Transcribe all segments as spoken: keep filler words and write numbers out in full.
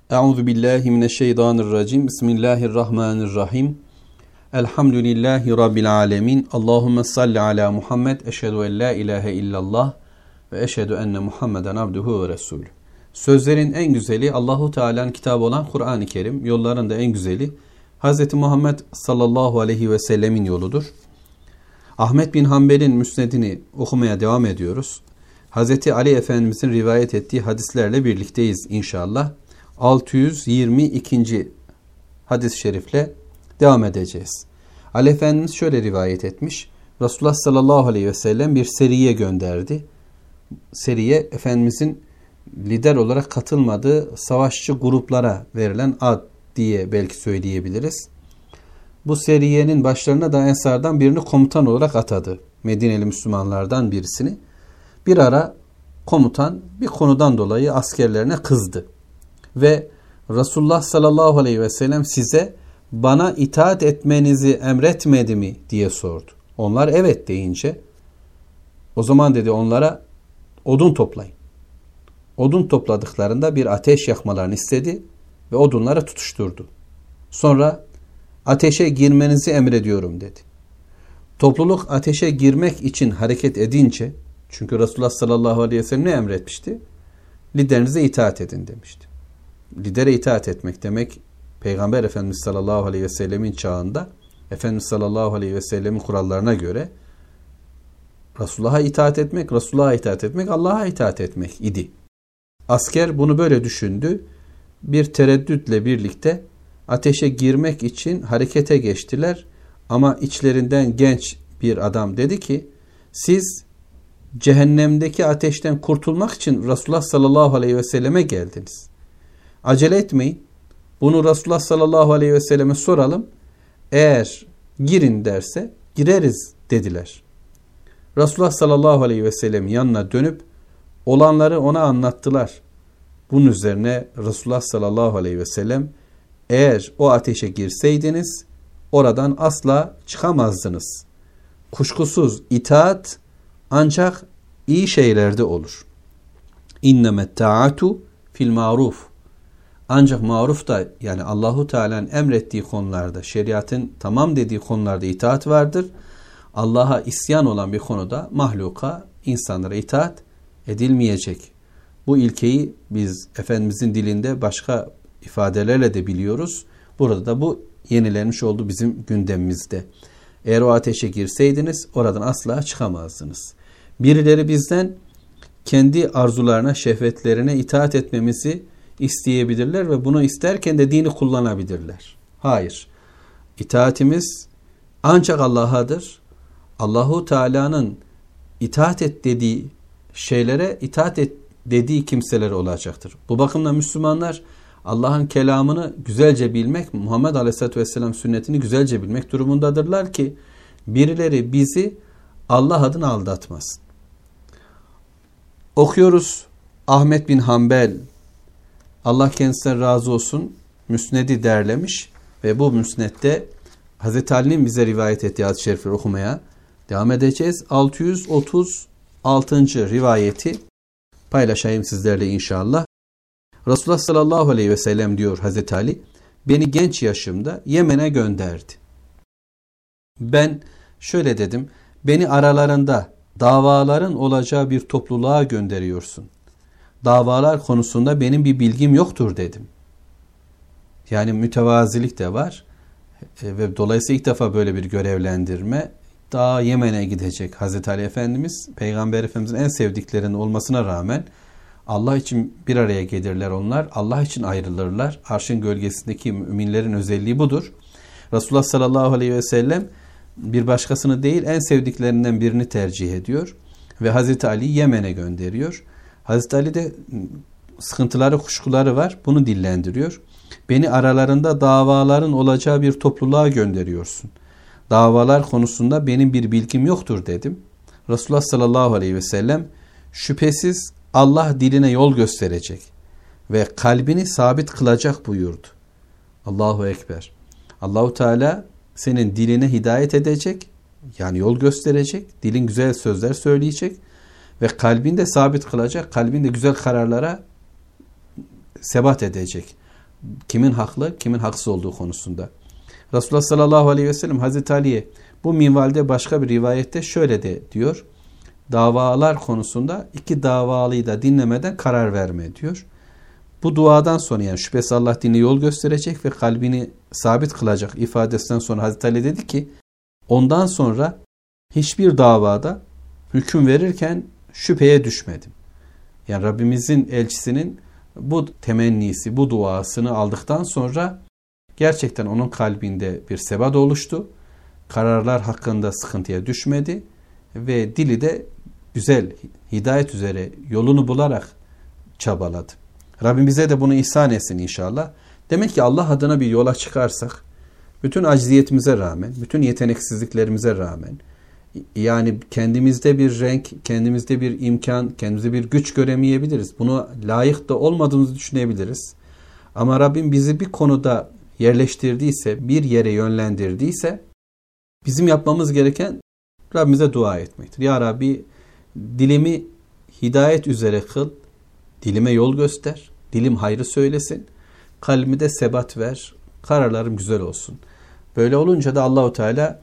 Euzu billahi mineşşeytanirracim. Bismillahirrahmanirrahim. Elhamdülillahi rabbil alamin. Allahumme salli ala Muhammed. Eşhedü en la ilahe illallah ve eşhedü enne Muhammeden abduhu ve resulü. Sözlerin en güzeli Allahu Teala'nın kitabı olan Kur'an-ı Kerim. Yolların da en güzeli Hz. Muhammed sallallahu aleyhi ve sellemin yoludur. Ahmet bin Hanbel'in müsnedini okumaya devam ediyoruz. Hz. Ali Efendimizin rivayet ettiği hadislerle birlikteyiz inşallah. altı yüz yirmi ikinci hadis-i şerifle devam edeceğiz. Ali Efendimiz şöyle rivayet etmiş. Resulullah sallallahu aleyhi ve sellem bir seriye gönderdi. Seriye Efendimizin lider olarak katılmadığı savaşçı gruplara verilen ad diye belki söyleyebiliriz. Bu seriyenin başlarına da Ensar'dan birini komutan olarak atadı. Medineli Müslümanlardan birisini. Bir ara komutan bir konudan dolayı askerlerine kızdı. Ve Resulullah sallallahu aleyhi ve sellem size bana itaat etmenizi emretmedi mi diye sordu. Onlar evet deyince o zaman dedi onlara odun toplayın. Odun topladıklarında bir ateş yakmalarını istedi ve odunları tutuşturdu. Sonra ateşe girmenizi emrediyorum dedi. Topluluk ateşe girmek için hareket edince, çünkü Resulullah sallallahu aleyhi ve sellem ne emretmişti? Liderinize itaat edin demişti. Lidere itaat etmek demek, Peygamber Efendimiz sallallahu aleyhi ve sellemin çağında Efendimiz sallallahu aleyhi ve sellemin kurallarına göre Resulullah'a itaat etmek, Resulullah'a itaat etmek, Allah'a itaat etmek idi. Asker bunu böyle düşündü. Bir tereddütle birlikte ateşe girmek için harekete geçtiler. Ama içlerinden genç bir adam dedi ki, siz cehennemdeki ateşten kurtulmak için Resulullah sallallahu aleyhi ve selleme geldiniz. Acele etmeyin. Bunu Resulullah sallallahu aleyhi ve selleme soralım. Eğer girin derse gireriz dediler. Resulullah sallallahu aleyhi ve sellem yanına dönüp olanları ona anlattılar. Bunun üzerine Resulullah sallallahu aleyhi ve sellem eğer o ateşe girseydiniz oradan asla çıkamazdınız. Kuşkusuz itaat ancak iyi şeylerde olur. İnnemet ta'atu fil ma'ruf. Ancak maruf da yani Allahu Teala'nın emrettiği konularda, şeriatın tamam dediği konularda itaat vardır. Allah'a isyan olan bir konuda mahluka, insanlara itaat edilmeyecek. Bu ilkeyi biz Efendimizin dilinde başka ifadelerle de biliyoruz. Burada da bu yenilenmiş oldu bizim gündemimizde. Eğer o ateşe girseydiniz oradan asla çıkamazdınız. Birileri bizden kendi arzularına, şehvetlerine itaat etmemizi isteyebilirler ve bunu isterken de dini kullanabilirler. Hayır. İtaatimiz ancak Allah'adır. Allahu Teala'nın itaat et dediği şeylere itaat et dediği kimseler olacaktır. Bu bakımdan Müslümanlar Allah'ın kelamını güzelce bilmek, Muhammed Aleyhisselatü Vesselam sünnetini güzelce bilmek durumundadırlar ki birileri bizi Allah adına aldatmasın. Okuyoruz Ahmet bin Hanbel, Allah kendisinden razı olsun, müsnedi derlemiş ve bu müsnette Hazreti Ali'nin bize rivayet ettiği hadis-i şerifleri okumaya devam edeceğiz. altı yüz otuz altıncı rivayeti paylaşayım sizlerle inşallah. Resulullah sallallahu aleyhi ve sellem diyor Hazreti Ali, beni genç yaşımda Yemen'e gönderdi. Ben şöyle dedim, beni aralarında davaların olacağı bir topluluğa gönderiyorsun. Davalar konusunda benim bir bilgim yoktur dedim. Yani mütevazilik de var e, ve dolayısıyla ilk defa böyle bir görevlendirme. Daha Yemen'e gidecek Hazreti Ali Efendimiz, Peygamber Efendimizin en sevdiklerinin olmasına rağmen Allah için bir araya gelirler onlar. Allah için ayrılırlar. Arşın gölgesindeki müminlerin özelliği budur. Resulullah sallallahu aleyhi ve sellem bir başkasını değil en sevdiklerinden birini tercih ediyor. Ve Hazreti Ali Yemen'e gönderiyor. Hazreti Ali de sıkıntıları, kuşkuları var. Bunu dillendiriyor. Beni aralarında davaların olacağı bir topluluğa gönderiyorsun. Davalar konusunda benim bir bilgim yoktur dedim. Resulullah sallallahu aleyhi ve sellem şüphesiz Allah diline yol gösterecek ve kalbini sabit kılacak buyurdu. Allahu Ekber. Allahu Teala senin diline hidayet edecek, yani yol gösterecek, dilin güzel sözler söyleyecek ve kalbinde sabit kılacak, kalbinde güzel kararlara sebat edecek. kimin haklı, kimin haksız olduğu konusunda. Resulullah sallallahu aleyhi ve sellem Hazreti Ali'ye bu minvalde başka bir rivayette şöyle de diyor. Davalar konusunda iki davalıyı da dinlemeden karar verme diyor. Bu duadan sonra, yani şüphesiz Allah dinine yol gösterecek ve kalbini sabit kılacak ifadesinden sonra Hazreti Ali dedi ki, ondan sonra hiçbir davada hüküm verirken şüpheye düşmedim. Yani Rabbimizin elçisinin bu temennisi, bu duasını aldıktan sonra gerçekten onun kalbinde bir sebat oluştu. Kararlar hakkında sıkıntıya düşmedi ve dili de güzel, hidayet üzere yolunu bularak çabaladı. Rabbim bize de bunu ihsan etsin inşallah. Demek ki Allah adına bir yola çıkarsak, bütün acziyetimize rağmen, bütün yeteneksizliklerimize rağmen, yani kendimizde bir renk, kendimizde bir imkan, kendimizde bir güç göremeyebiliriz. Buna layık da olmadığımızı düşünebiliriz. Ama Rabbim bizi bir konuda yerleştirdiyse, bir yere yönlendirdiyse, bizim yapmamız gereken Rabbimize dua etmektir. Ya Rabbi, dilimi hidayet üzere kıl, dilime yol göster, dilim hayrı söylesin, kalbime de sebat ver, kararlarım güzel olsun. Böyle olunca da Allahu Teala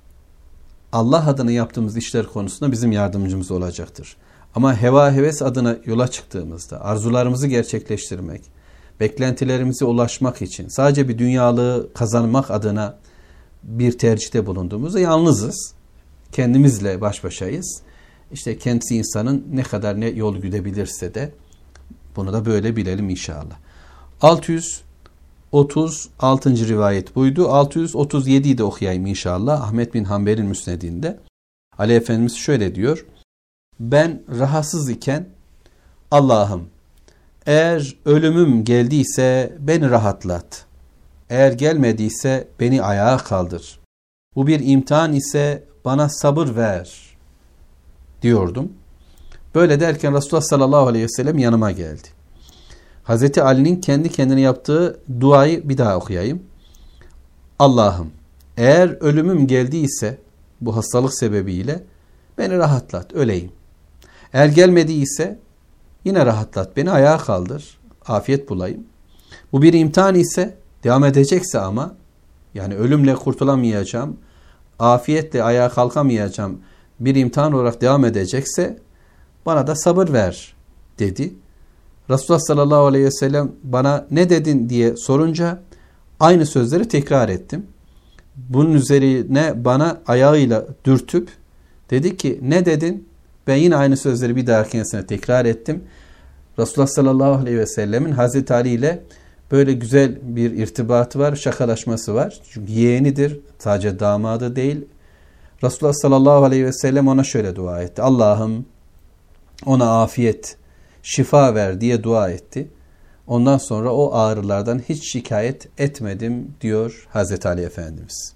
Allah adına yaptığımız işler konusunda bizim yardımcımız olacaktır. Ama heva heves adına yola çıktığımızda, arzularımızı gerçekleştirmek, beklentilerimize ulaşmak için sadece bir dünyalığı kazanmak adına bir tercihte bulunduğumuzda yalnızız. Kendimizle baş başayız. İşte kendisi insanın ne kadar ne yol gidebilirse de bunu da böyle bilelim inşallah. altı yüz otuz altıncı rivayet buydu. altı yüz otuz yediyi de okuyayım inşallah. Ahmet bin Hanbel'in müsnedinde. Ali Efendimiz şöyle diyor. Ben rahatsız iken Allah'ım, eğer ölümüm geldiyse beni rahatlat. Eğer gelmediyse beni ayağa kaldır. Bu bir imtihan ise bana sabır ver diyordum. Böyle derken Resulullah sallallahu aleyhi ve sellem yanıma geldi. Hazreti Ali'nin kendi kendine yaptığı duayı bir daha okuyayım. Allah'ım, eğer ölümüm geldiyse bu hastalık sebebiyle beni rahatlat, öleyim. Eğer gelmediyse yine rahatlat, beni ayağa kaldır, afiyet bulayım. Bu bir imtihan ise, devam edecekse ama, yani ölümle kurtulamayacağım, afiyetle ayağa kalkamayacağım, bir imtihan olarak devam edecekse bana da sabır ver dedi. Resulullah sallallahu aleyhi ve sellem bana ne dedin diye sorunca aynı sözleri tekrar ettim. Bunun üzerine bana ayağıyla dürtüp dedi ki ne dedin? Ben yine aynı sözleri bir daha kendisine tekrar ettim. Resulullah sallallahu aleyhi ve sellemin Hazreti Ali ile böyle güzel bir irtibatı var, şakalaşması var. Çünkü yeğenidir, sadece damadı değil. Resulullah sallallahu aleyhi ve sellem ona şöyle dua etti. Allah'ım ona afiyet, şifa ver diye dua etti. Ondan sonra o ağrılardan hiç şikayet etmedim diyor Hazreti Ali Efendimiz.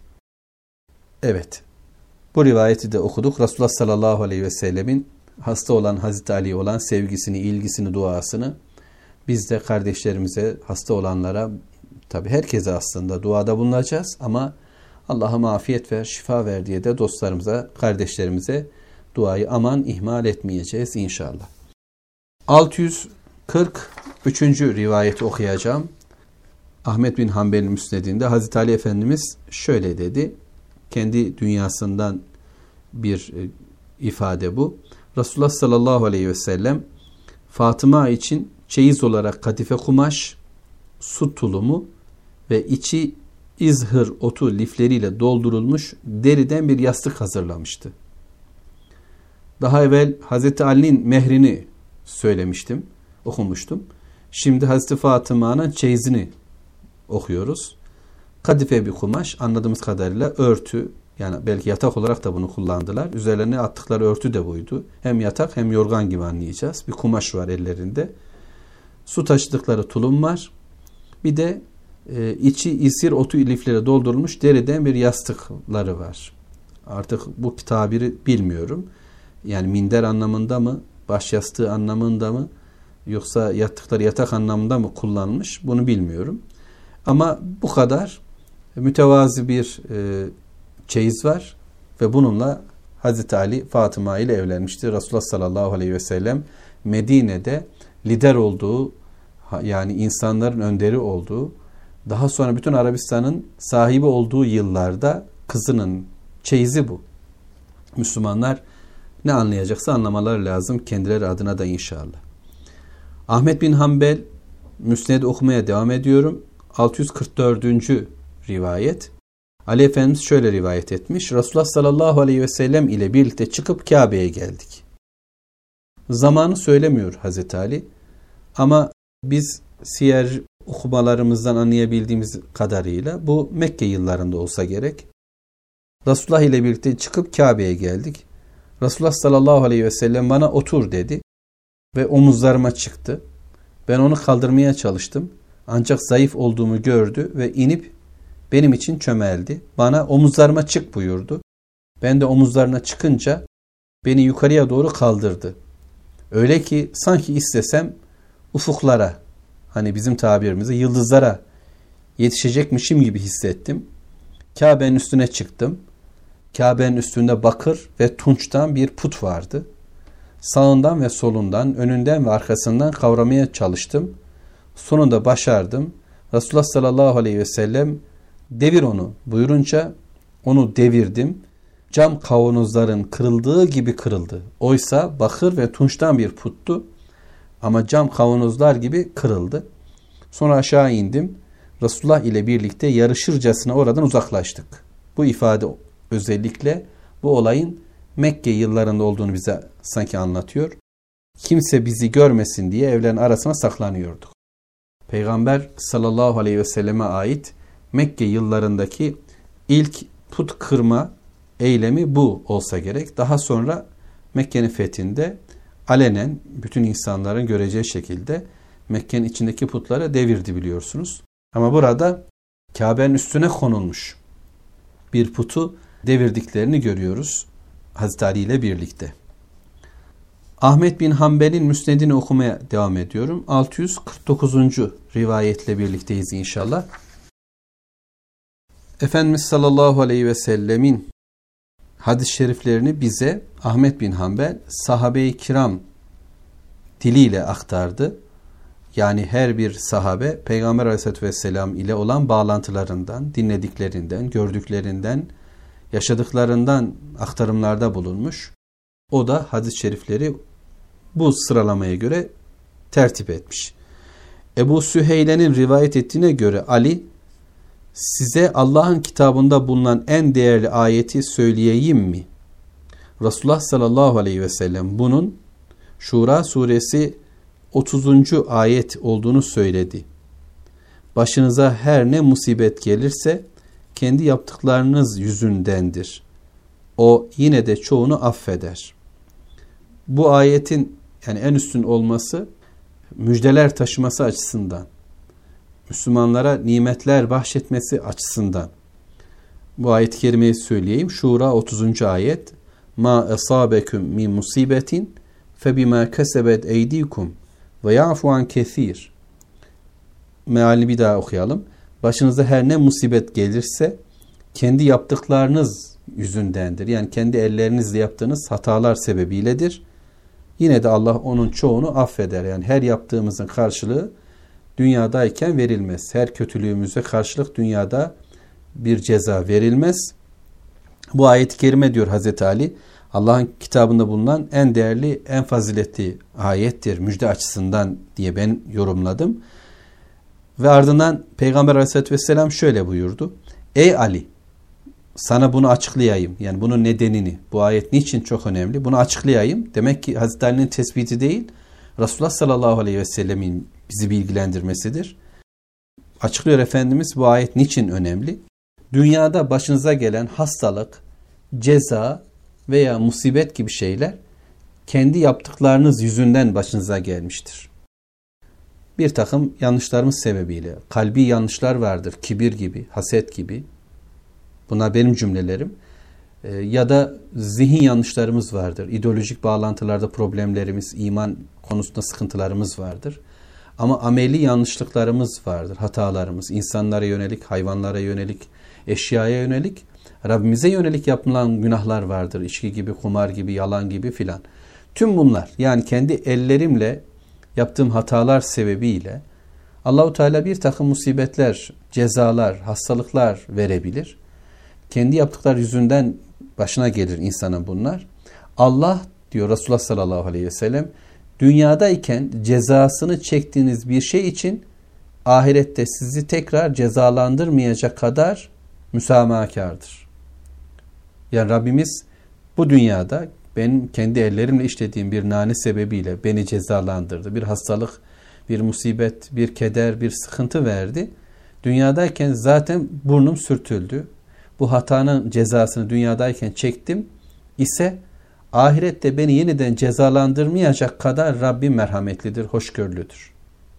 Evet, bu rivayeti de okuduk. Resulullah sallallahu aleyhi ve sellemin hasta olan Hazreti Ali'ye olan sevgisini, ilgisini, duasını biz de kardeşlerimize, hasta olanlara, tabi herkese aslında duada bulunacağız ama Allah'ım afiyet ver, şifa ver diye de dostlarımıza, kardeşlerimize duayı aman ihmal etmeyeceğiz inşallah. altı yüz kırk üçüncü rivayeti okuyacağım. Ahmet bin Hanbel'in müsnedinde Hazreti Ali Efendimiz şöyle dedi. Kendi dünyasından bir ifade bu. Resulullah sallallahu aleyhi ve sellem Fatıma için çeyiz olarak kadife kumaş, su tulumu ve içi izhır otu lifleriyle doldurulmuş deriden bir yastık hazırlamıştı. Daha evvel Hazreti Ali'nin mehrini söylemiştim, okumuştum. Şimdi Hazreti Fatıma'nın çeyizini okuyoruz. Kadife bir kumaş, anladığımız kadarıyla örtü, yani belki yatak olarak da bunu kullandılar. Üzerlerine attıkları örtü de buydu. Hem yatak hem yorgan gibi anlayacağız. Bir kumaş var ellerinde. Su taşıdıkları tulum var. Bir de e, içi isir otu lifleri doldurulmuş deriden bir yastıkları var. Artık bu tabiri bilmiyorum. Yani minder anlamında mı, baş yastığı anlamında mı, yoksa yattıkları yatak anlamında mı kullanmış, bunu bilmiyorum. Ama bu kadar mütevazi bir e, çeyiz var ve bununla Hazreti Ali Fatıma ile evlenmişti. Resulullah sallallahu aleyhi ve sellem Medine'de lider olduğu yani insanların önderi olduğu, daha sonra bütün Arabistan'ın sahibi olduğu yıllarda kızının çeyizi bu. Müslümanlar ne anlayacaksa anlamaları lazım kendileri adına da inşallah. Ahmet bin Hanbel Müsned okumaya devam ediyorum. altı yüz kırk dördüncü rivayet. Ali Efendimiz şöyle rivayet etmiş. Resulullah sallallahu aleyhi ve sellem ile birlikte çıkıp Kabe'ye geldik. Zamanı söylemiyor Hazreti Ali. Ama biz siyer okumalarımızdan anlayabildiğimiz kadarıyla bu Mekke yıllarında olsa gerek. Resulullah ile birlikte çıkıp Kabe'ye geldik. Resulullah sallallahu aleyhi ve sellem bana otur dedi ve omuzlarıma çıktı. Ben onu kaldırmaya çalıştım. Ancak zayıf olduğumu gördü ve inip benim için çömeldi. Bana omuzlarıma çık buyurdu. Ben de omuzlarına çıkınca beni yukarıya doğru kaldırdı. Öyle ki sanki istesem ufuklara, hani bizim tabirimizde yıldızlara yetişecekmişim gibi hissettim. Kabe'nin üstüne çıktım. Kabe'nin üstünde bakır ve tunçtan bir put vardı. Sağından ve solundan, önünden ve arkasından kavramaya çalıştım. Sonunda başardım. Resulullah sallallahu aleyhi ve sellem devir onu buyurunca onu devirdim. Cam kavanozların kırıldığı gibi kırıldı. Oysa bakır ve tunçtan bir puttu. Ama cam kavanozlar gibi kırıldı. Sonra aşağı indim. Resulullah ile birlikte yarışırcasına oradan uzaklaştık. Bu ifade özellikle bu olayın Mekke yıllarında olduğunu bize sanki anlatıyor. Kimse bizi görmesin diye evlerin arasına saklanıyorduk. Peygamber sallallahu aleyhi ve selleme ait Mekke yıllarındaki ilk put kırma eylemi bu olsa gerek. Daha sonra Mekke'nin fethinde alenen bütün insanların göreceği şekilde Mekke'nin içindeki putları devirdi biliyorsunuz. Ama burada Kabe'nin üstüne konulmuş bir putu devirdiklerini görüyoruz Hazreti Ali ile birlikte. Ahmet bin Hanbel'in Müsned'ini okumaya devam ediyorum. altı yüz kırk dokuzuncu rivayetle birlikteyiz inşallah. Efendimiz sallallahu aleyhi ve sellemin hadis-i şeriflerini bize Ahmet bin Hanbel sahabe-i kiram diliyle aktardı. Yani her bir sahabe Peygamber aleyhissalatü vesselam ile olan bağlantılarından, dinlediklerinden, gördüklerinden, yaşadıklarından aktarımlarda bulunmuş. O da hadis-i şerifleri bu sıralamaya göre tertip etmiş. Ebu Süheyle'nin rivayet ettiğine göre Ali, size Allah'ın kitabında bulunan en değerli ayeti söyleyeyim mi? Resulullah sallallahu aleyhi ve sellem bunun Şura suresi otuzuncu ayet olduğunu söyledi. Başınıza her ne musibet gelirse kendi yaptıklarınız yüzündendir. O yine de çoğunu affeder. Bu ayetin yani en üstün olması müjdeler taşıması açısından, Müslümanlara nimetler bahşetmesi açısından. Bu ayet-i kerimeyi söyleyeyim. Şura otuzuncu ayet. Ma esabekum min musibetin febima kesebet eydikum ve ya'fu an kesir. Mealini bir daha okuyalım. Başınıza her ne musibet gelirse kendi yaptıklarınız yüzündendir. Yani kendi ellerinizle yaptığınız hatalar sebebiyledir. Yine de Allah onun çoğunu affeder. Yani her yaptığımızın karşılığı dünyadayken verilmez. Her kötülüğümüze karşılık dünyada bir ceza verilmez. Bu ayet-i kerime diyor Hazreti Ali, Allah'ın kitabında bulunan en değerli, en faziletli ayettir müjde açısından diye ben yorumladım. Ve ardından Peygamber aleyhissalatü vesselam şöyle buyurdu. Ey Ali, sana bunu açıklayayım. Yani bunun nedenini, bu ayet niçin çok önemli? Bunu açıklayayım. Demek ki Hazreti Ali'nin tespiti değil, Resulullah sallallahu aleyhi ve sellemin bizi bilgilendirmesidir. Açıklıyor Efendimiz bu ayet niçin önemli? Dünyada başınıza gelen hastalık, ceza veya musibet gibi şeyler kendi yaptıklarınız yüzünden başınıza gelmiştir. Bir takım yanlışlarımız sebebiyle, kalbi yanlışlar vardır, kibir gibi, haset gibi. Bunlar benim cümlelerim. Ee, ya da zihin yanlışlarımız vardır. İdeolojik bağlantılarda problemlerimiz, iman konusunda sıkıntılarımız vardır. Ama ameli yanlışlıklarımız vardır, hatalarımız. İnsanlara yönelik, hayvanlara yönelik, eşyaya yönelik, Rabbimize yönelik yapılan günahlar vardır. İçki gibi, kumar gibi, yalan gibi filan. Tüm bunlar yani kendi ellerimle yaptığım hatalar sebebiyle Allah-u Teala bir takım musibetler, cezalar, hastalıklar verebilir. Kendi yaptıkları yüzünden başına gelir insanın bunlar. Allah diyor Resulullah sallallahu aleyhi ve sellem, dünyadayken cezasını çektiğiniz bir şey için ahirette sizi tekrar cezalandırmayacak kadar müsamahakardır. Yani Rabbimiz bu dünyada benim kendi ellerimle işlediğim bir nane sebebiyle beni cezalandırdı. Bir hastalık, bir musibet, bir keder, bir sıkıntı verdi. Dünyadayken zaten burnum sürtüldü. Bu hatanın cezasını dünyadayken çektim ise ahirette beni yeniden cezalandırmayacak kadar Rabbim merhametlidir, hoşgörülüdür.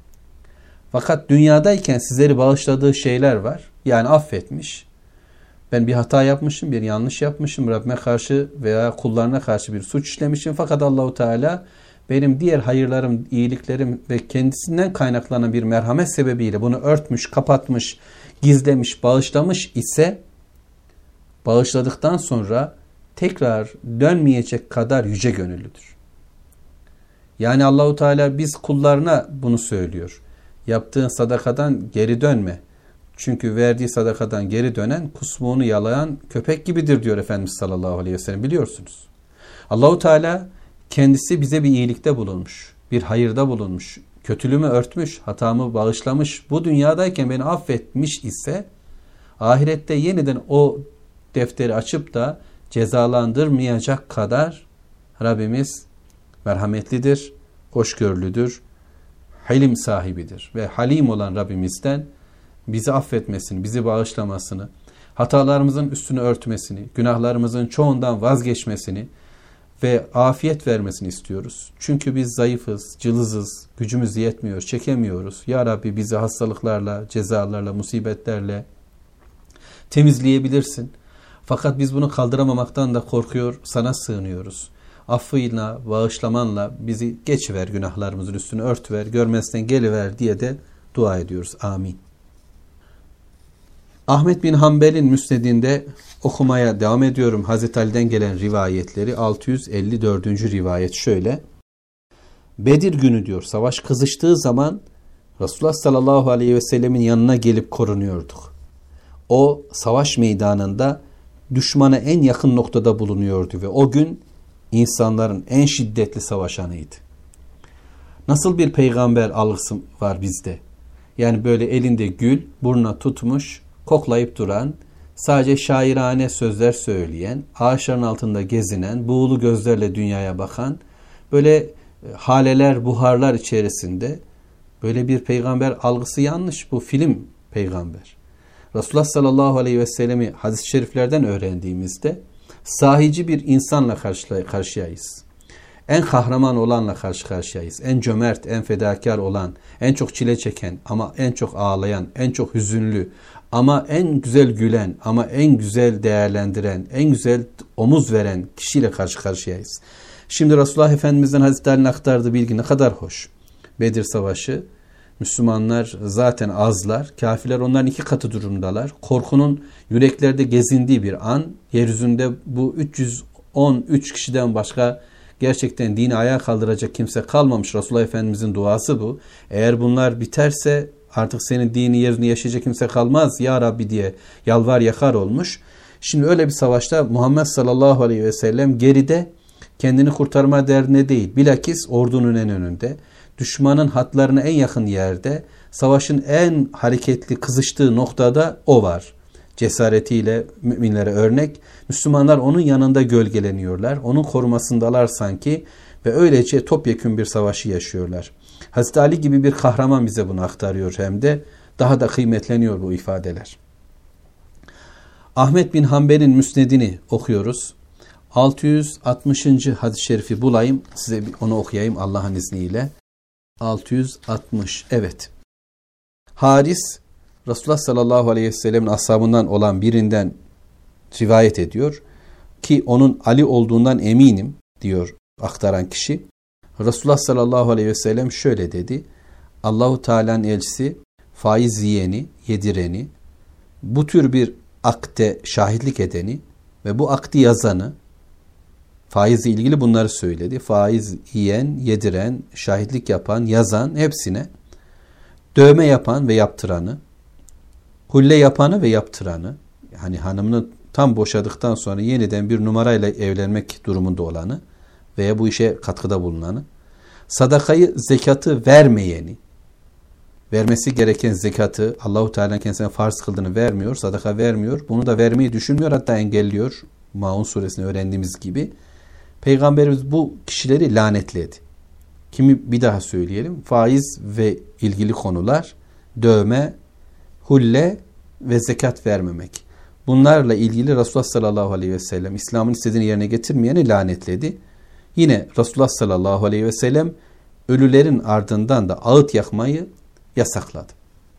Fakat dünyadayken sizleri bağışladığı şeyler var. Yani affetmiş. Ben bir hata yapmışım, bir yanlış yapmışım. Rabbime karşı veya kullarına karşı bir suç işlemişim. Fakat Allahu Teala benim diğer hayırlarım, iyiliklerim ve kendisinden kaynaklanan bir merhamet sebebiyle bunu örtmüş, kapatmış, gizlemiş, bağışlamış ise bağışladıktan sonra tekrar dönmeyecek kadar yüce gönüllüdür. Yani Allahu Teala biz kullarına bunu söylüyor. Yaptığın sadakadan geri dönme. Çünkü verdiği sadakadan geri dönen kusmuğunu yalayan köpek gibidir diyor Efendimiz sallallahu aleyhi ve sellem, biliyorsunuz. Allahu Teala kendisi bize bir iyilikte bulunmuş, bir hayırda bulunmuş, kötülüğümü örtmüş, hatamı bağışlamış, bu dünyadayken beni affetmiş ise ahirette yeniden o defteri açıp da cezalandırmayacak kadar Rabbimiz merhametlidir, hoşgörülüdür, halim sahibidir. Ve halim olan Rabbimizden bizi affetmesini, bizi bağışlamasını, hatalarımızın üstünü örtmesini, günahlarımızın çoğundan vazgeçmesini ve afiyet vermesini istiyoruz. Çünkü biz zayıfız, cılızız, gücümüz yetmiyor, çekemiyoruz. Ya Rabbi bizi hastalıklarla, cezalarla, musibetlerle temizleyebilirsin. Fakat biz bunu kaldıramamaktan da korkuyor, sana sığınıyoruz. Affıyla, bağışlamanla bizi geçiver, günahlarımızın üstünü örtüver, görmezden geliver diye de dua ediyoruz. Amin. Ahmet bin Hanbel'in müsnedinde okumaya devam ediyorum. Hazreti Ali'den gelen rivayetleri. altı yüz elli dördüncü rivayet şöyle. Bedir günü diyor, savaş kızıştığı zaman Resulullah sallallahu aleyhi ve sellemin yanına gelip korunuyorduk. O savaş meydanında düşmana en yakın noktada bulunuyordu ve o gün insanların en şiddetli savaşanıydı. Nasıl bir peygamber algısı var bizde? Yani böyle elinde gül, burnuna tutmuş, koklayıp duran, sadece şairane sözler söyleyen, ağaçların altında gezinen, buğulu gözlerle dünyaya bakan, böyle haleler, buharlar içerisinde böyle bir peygamber algısı yanlış. Bu film peygamber. Resulullah sallallahu aleyhi ve sellemi hadis-i şeriflerden öğrendiğimizde sahici bir insanla karşı karşıyayız. En kahraman olanla karşı karşıyayız. En cömert, en fedakar olan, en çok çile çeken ama en çok ağlayan, en çok hüzünlü ama en güzel gülen ama en güzel değerlendiren, en güzel omuz veren kişiyle karşı karşıyayız. Şimdi Resulullah Efendimiz'den Hazreti Ali'nin aktardığı bilgi ne kadar hoş. Bedir Savaşı, Müslümanlar zaten azlar, kafirler onların iki katı durumdalar. Korkunun yüreklerde gezindiği bir an, yeryüzünde bu üç yüz on üç kişiden başka gerçekten dini ayağa kaldıracak kimse kalmamış. Resulullah Efendimiz'in duası bu. Eğer bunlar biterse artık senin dini yerini yaşayacak kimse kalmaz ya Rabbi diye yalvar yakar olmuş. Şimdi öyle bir savaşta Muhammed sallallahu aleyhi ve sellem geride, kendini kurtarma derdine değil, bilakis ordunun en önünde, düşmanın hatlarına en yakın yerde, savaşın en hareketli kızıştığı noktada o var. Cesaretiyle müminlere örnek. Müslümanlar onun yanında gölgeleniyorlar. Onun korumasındalar sanki ve öylece topyekün bir savaşı yaşıyorlar. Hazreti Ali gibi bir kahraman bize bunu aktarıyor, hem de daha da kıymetleniyor bu ifadeler. Ahmet bin Hanbel'in müsnedini okuyoruz. altı yüz altmışıncı hadis-i şerifi bulayım. Size onu okuyayım Allah'ın izniyle. altı yüz altmış. Evet. Haris, Resulullah sallallahu aleyhi ve sellemin ashabından olan birinden rivayet ediyor ki onun Ali olduğundan eminim diyor aktaran kişi. Resulullah sallallahu aleyhi ve sellem şöyle dedi. Allahu Teala'nın elçisi faiz yiyeni, yedireni, bu tür bir akte şahitlik edeni ve bu akdi yazanı, faizle ilgili bunları söyledi. Faiz yiyen, yediren, şahitlik yapan, yazan hepsine dövme yapan ve yaptıranı, hulle yapanı ve yaptıranı, hani hanımını tam boşadıktan sonra yeniden bir numarayla evlenmek durumunda olanı veya bu işe katkıda bulunanı, sadakayı, zekatı vermeyeni, vermesi gereken zekatı Allahu Teala kendisine farz kıldığını vermiyor, sadaka vermiyor, bunu da vermeyi düşünmüyor, hatta engelliyor. Maun suresini öğrendiğimiz gibi. Peygamberimiz bu kişileri lanetledi. Kimi bir daha söyleyelim. Faiz ve ilgili konular, dövme, hulle ve zekat vermemek. Bunlarla ilgili Resulullah sallallahu aleyhi ve sellem İslam'ın istediğini yerine getirmeyeni lanetledi. Yine Resulullah sallallahu aleyhi ve sellem ölülerin ardından da ağıt yakmayı yasakladı.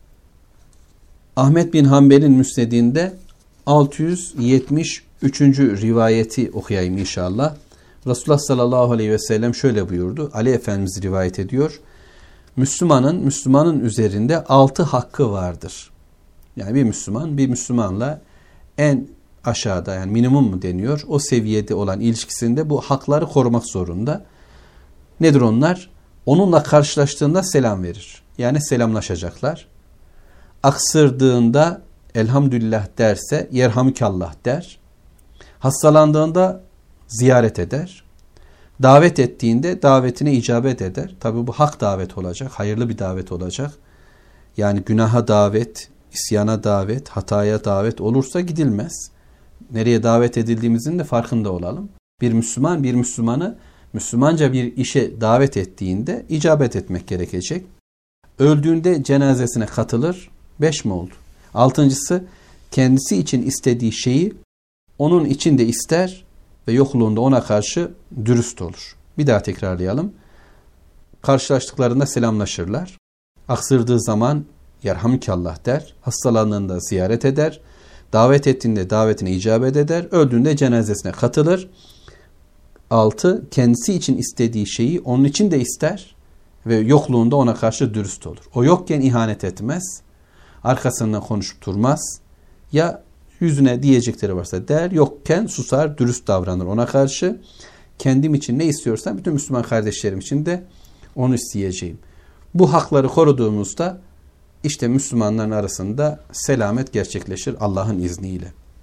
Ahmet bin Hanbel'in müsnedinde altı yüz yetmiş üçüncü rivayeti okuyayım inşallah. Resulullah sallallahu aleyhi ve sellem şöyle buyurdu. Ali Efendimiz rivayet ediyor. Müslümanın, Müslümanın üzerinde altı hakkı vardır. Yani bir Müslüman, bir Müslümanla en aşağıda, yani minimum mu deniyor, o seviyede olan ilişkisinde bu hakları korumak zorunda. Nedir onlar? Onunla karşılaştığında selam verir. Yani selamlaşacaklar. Aksırdığında elhamdülillah derse yerhamdülillah der. Hastalandığında ziyaret eder. Davet ettiğinde davetine icabet eder. Tabi bu hak davet olacak, hayırlı bir davet olacak. Yani günaha davet, isyana davet, hataya davet olursa gidilmez. Nereye davet edildiğimizin de farkında olalım. Bir Müslüman bir Müslümanı Müslümanca bir işe davet ettiğinde icabet etmek gerekecek. Öldüğünde cenazesine katılır. Beş mi oldu? Altıncısı, kendisi için istediği şeyi onun için de ister ve yokluğunda ona karşı dürüst olur. Bir daha tekrarlayalım. Karşılaştıklarında selamlaşırlar. Aksırdığı zaman yerhamdülillah der. Hastalandığında ziyaret eder. Davet ettiğinde davetine icabet eder. Öldüğünde cenazesine katılır. Altı, kendisi için istediği şeyi onun için de ister ve yokluğunda ona karşı dürüst olur. O yokken ihanet etmez. Arkasından konuşup durmaz. Ya yüzüne diyecekleri varsa der, yokken susar, dürüst davranır ona karşı. Kendim için ne istiyorsam bütün Müslüman kardeşlerim için de onu isteyeceğim. Bu hakları koruduğumuzda işte Müslümanların arasında selamet gerçekleşir Allah'ın izniyle.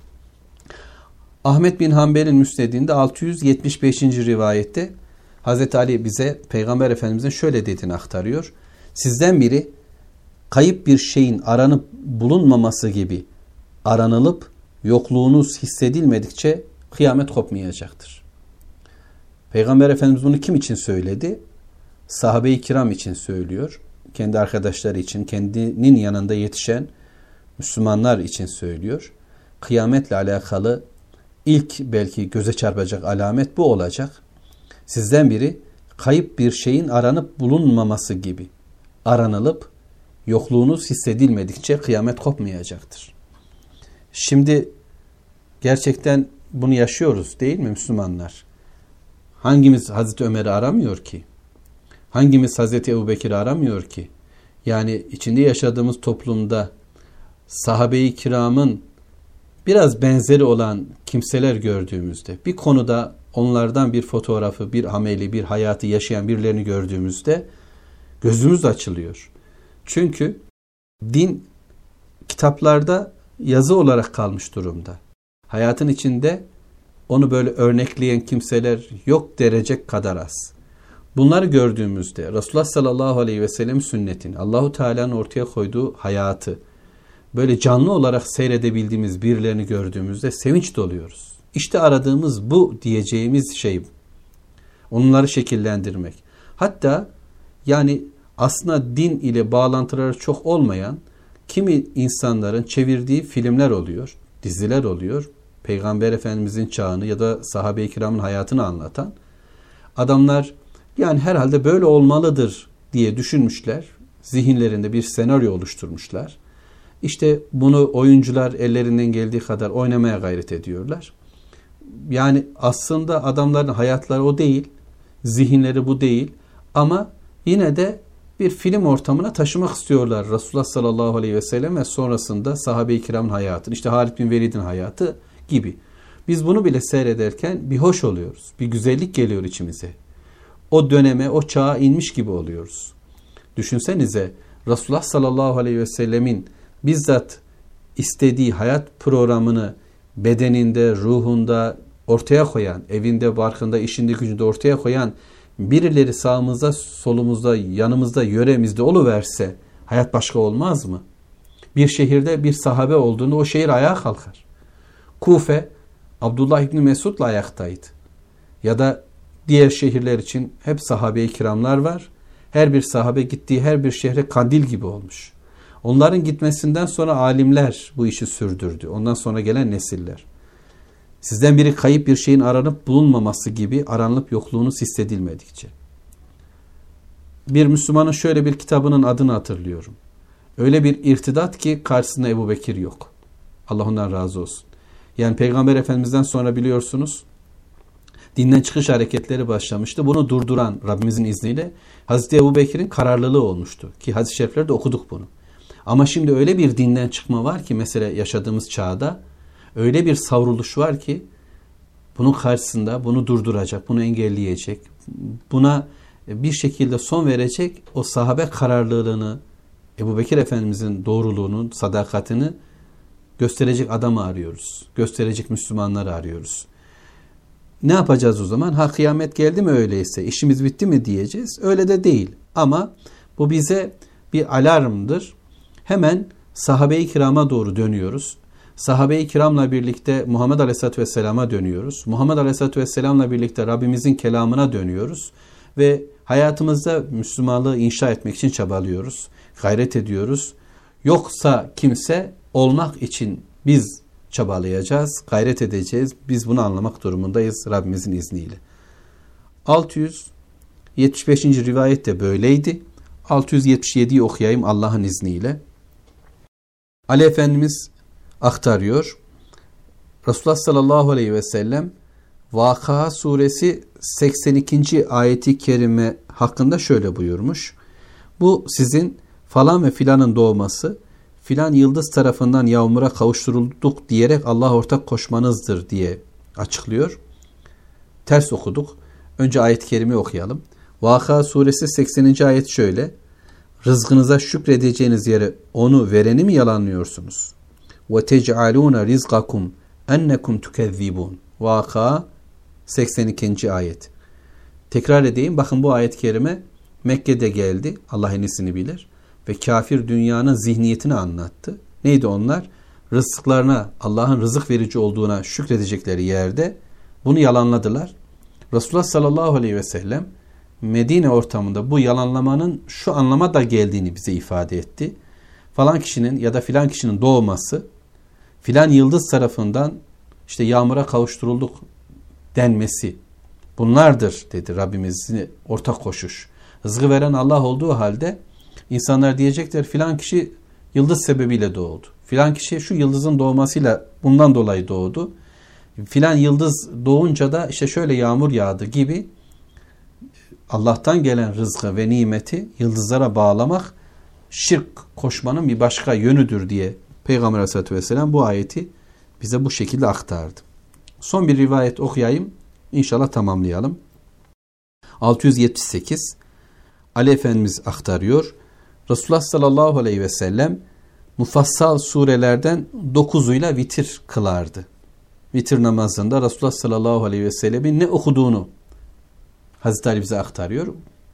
Ahmet bin Hanbel'in müsnedinde altı yüz yetmiş beşinci rivayette Hazreti Ali bize Peygamber Efendimiz'in şöyle dediğini aktarıyor. Sizden biri kayıp bir şeyin aranıp bulunmaması gibi aranılıp yokluğunuz hissedilmedikçe kıyamet kopmayacaktır. Peygamber Efendimiz bunu kim için söyledi? Sahabe-i kiram için söylüyor. Kendi arkadaşları için, kendinin yanında yetişen Müslümanlar için söylüyor. Kıyametle alakalı ilk belki göze çarpacak alamet bu olacak. Sizden biri kayıp bir şeyin aranıp bulunmaması gibi aranılıp yokluğunuz hissedilmedikçe kıyamet kopmayacaktır. Şimdi gerçekten bunu yaşıyoruz değil mi Müslümanlar? Hangimiz Hazreti Ömer'i aramıyor ki? Hangimiz Hazreti Ebubekir'i aramıyor ki? Yani içinde yaşadığımız toplumda sahabe-i kiramın biraz benzeri olan kimseler gördüğümüzde, bir konuda onlardan bir fotoğrafı, bir ameli, bir hayatı yaşayan birilerini gördüğümüzde gözümüz açılıyor. Çünkü din kitaplarda yazı olarak kalmış durumda. Hayatın içinde onu böyle örnekleyen kimseler yok derecek kadar az. Bunları gördüğümüzde Resulullah sallallahu aleyhi ve sellem sünnetini, Allahu Teala'nın ortaya koyduğu hayatı böyle canlı olarak seyredebildiğimiz birilerini gördüğümüzde sevinç doluyoruz. İşte aradığımız bu diyeceğimiz şey. Onları şekillendirmek. Hatta yani aslında din ile bağlantıları çok olmayan kimi insanların çevirdiği filmler oluyor, diziler oluyor. Peygamber Efendimizin çağını ya da sahabe-i kiramın hayatını anlatan. Adamlar yani herhalde böyle olmalıdır diye düşünmüşler. Zihinlerinde bir senaryo oluşturmuşlar. İşte bunu oyuncular ellerinden geldiği kadar oynamaya gayret ediyorlar. Yani aslında adamların hayatları o değil, zihinleri bu değil ama yine de bir film ortamına taşımak istiyorlar Resulullah sallallahu aleyhi ve sellem ve sonrasında sahabe-i kiramın hayatını, işte Halid bin Velid'in hayatı gibi. Biz bunu bile seyrederken bir hoş oluyoruz, bir güzellik geliyor içimize. O döneme, o çağa inmiş gibi oluyoruz. Düşünsenize Resulullah sallallahu aleyhi ve sellemin bizzat istediği hayat programını bedeninde, ruhunda ortaya koyan, evinde, barkında, işinde, gücünde ortaya koyan birileri sağımızda, solumuzda, yanımızda, yöremizde oluverse hayat başka olmaz mı? Bir şehirde bir sahabe olduğunda o şehir ayağa kalkar. Kufe, Abdullah İbni Mesud'la ayaktaydı. Ya da diğer şehirler için hep sahabe-i kiramlar var. Her bir sahabe gittiği her bir şehre kandil gibi olmuş. Onların gitmesinden sonra alimler bu işi sürdürdü. Ondan sonra gelen nesiller. Sizden biri kayıp bir şeyin aranıp bulunmaması gibi aranıp yokluğunuz hissedilmedikçe. Bir Müslümanın şöyle bir kitabının adını hatırlıyorum. Öyle bir irtidat ki karşısında Ebu Bekir yok. Allah ondan razı olsun. Yani Peygamber Efendimiz'den sonra biliyorsunuz dinden çıkış hareketleri başlamıştı. Bunu durduran Rabbimizin izniyle Hazreti Ebu Bekir'in kararlılığı olmuştu. Ki hadis-i şeriflerde okuduk bunu. Ama şimdi öyle bir dinden çıkma var ki mesela yaşadığımız çağda öyle bir savruluş var ki bunun karşısında bunu durduracak, bunu engelleyecek, buna bir şekilde son verecek o sahabe kararlılığını, Ebu Bekir Efendimizin doğruluğunu, sadakatini gösterecek adamı arıyoruz. Gösterecek Müslümanları arıyoruz. Ne yapacağız o zaman? Ha kıyamet geldi mi öyleyse? İşimiz bitti mi diyeceğiz? Öyle de değil. Ama bu bize bir alarmdır. Hemen sahabe-i kirama doğru dönüyoruz. Sahabe-i kiramla birlikte Muhammed Aleyhisselatü Vesselam'a dönüyoruz. Muhammed Aleyhisselatü Vesselam'la birlikte Rabbimizin kelamına dönüyoruz. Ve hayatımızda Müslümanlığı inşa etmek için çabalıyoruz. Gayret ediyoruz. Yoksa kimse olmak için biz çabalayacağız, gayret edeceğiz. Biz bunu anlamak durumundayız Rabbimizin izniyle. altı yüz yetmiş beşinci rivayet de böyleydi. altı yüz yetmiş yediyi okuyayım Allah'ın izniyle. Ali Efendimiz aktarıyor. Resulullah sallallahu aleyhi ve sellem Vakıa suresi seksen ikinci ayeti kerime hakkında şöyle buyurmuş. Bu sizin falan ve filanın doğması, filan yıldız tarafından yağmura kavuşturulduk diyerek Allah'a ortak koşmanızdır diye açıklıyor. Ters okuduk. Önce ayet-i kerime okuyalım. Vakıa suresi sekseninci ayet şöyle. Rızkınıza şükredeceğiniz yere onu vereni mi yalanlıyorsunuz? وَتَجْعَلُونَ رِزْقَكُمْ اَنَّكُمْ تُكَذِّبُونَ Vakıa seksen ikinci ayet. Tekrar edeyim. Bakın bu ayet-i kerime Mekke'de geldi. Allah en iyisini bilir. Ve kafir dünyanın zihniyetini anlattı. Neydi onlar? Rızıklarına, Allah'ın rızık verici olduğuna şükredecekleri yerde bunu yalanladılar. Resulullah sallallahu aleyhi ve sellem Medine ortamında bu yalanlamanın şu anlama da geldiğini bize ifade etti. Falan kişinin ya da filan kişinin doğması, filan yıldız tarafından işte yağmura kavuşturulduk denmesi bunlardır dedi Rabbimizin ortak koşuş. Rızkı veren Allah olduğu halde insanlar diyecekler filan kişi yıldız sebebiyle doğdu. Filan kişi şu yıldızın doğmasıyla bundan dolayı doğdu. Filan yıldız doğunca da işte şöyle yağmur yağdı gibi Allah'tan gelen rızkı ve nimeti yıldızlara bağlamak şirk koşmanın bir başka yönüdür diye Peygamber Aleyhisselatü Vesselam bu ayeti bize bu şekilde aktardı. Son bir rivayet okuyayım. İnşallah tamamlayalım. altı yüz yetmiş sekiz Ali Efendimiz aktarıyor. Resulullah sallallahu aleyhi ve sellem mufassal surelerden dokuzuyla vitir kılardı. Vitir namazında Resulullah sallallahu aleyhi ve sellemin ne okuduğunu Hazreti Ali bize aktarıyor.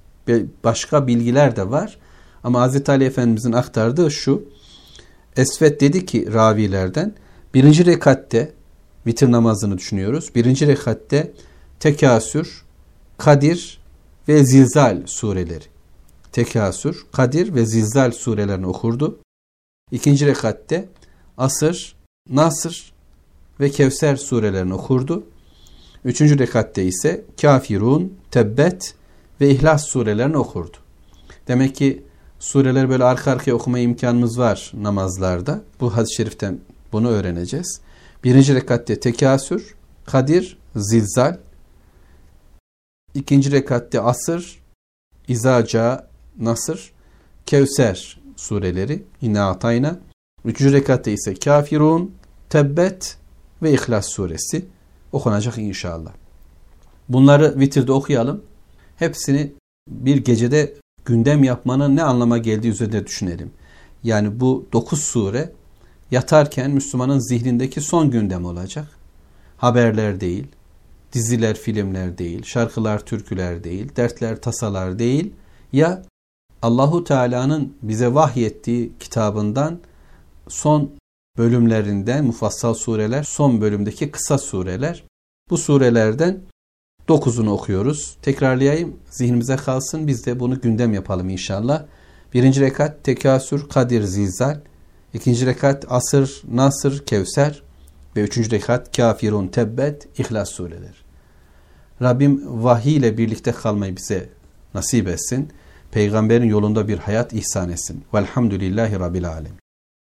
Başka bilgiler de var. Ama Hazreti Ali Efendimizin aktardığı şu. Esvet dedi ki ravilerden birinci rekatte vitir namazını düşünüyoruz. Birinci rekatte Tekasür, Kadir ve Zilzal sureleri. Tekasür, Kadir ve Zilzal surelerini okurdu. İkinci rekatte Asır, Nasr ve Kevser surelerini okurdu. Üçüncü rekatte ise Kafirun, Tebbet ve İhlas surelerini okurdu. Demek ki sureleri böyle arka arkaya okuma imkanımız var namazlarda. Bu hadis-i şeriften bunu öğreneceğiz. Birinci rekatte Tekasür, Kadir, Zilzal. İkinci rekatte Asır, İzaca, Nasr, Kevser sureleri, İnna Atayna. Üçüncü rekatte ise Kafirun, Tebbet ve İhlas suresi okunacak inşallah. Bunları vitirde okuyalım. Hepsini bir gecede gündem yapmanın ne anlama geldiği üzerinde düşünelim. Yani bu dokuz sure yatarken Müslümanın zihnindeki son gündem olacak. Haberler değil, diziler, filmler değil, şarkılar, türküler değil, dertler, tasalar değil. Ya Allahu Teala'nın bize vahyettiği kitabından son bölümlerinden, mufassal sureler, son bölümdeki kısa sureler. Bu surelerden dokuzunu okuyoruz. Tekrarlayayım, zihnimize kalsın. Biz de bunu gündem yapalım inşallah. Birinci rekat Tekasür, Kadir, Zilzal. İkinci rekat Asır, Nasır, Kevser. Ve üçüncü rekat Kafirun, Tebbet, İhlas sureler. Rabbim vahiy ile birlikte kalmayı bize nasip etsin. Peygamberin yolunda bir hayat ihsan etsin. Velhamdülillahi Rabbil Alemin.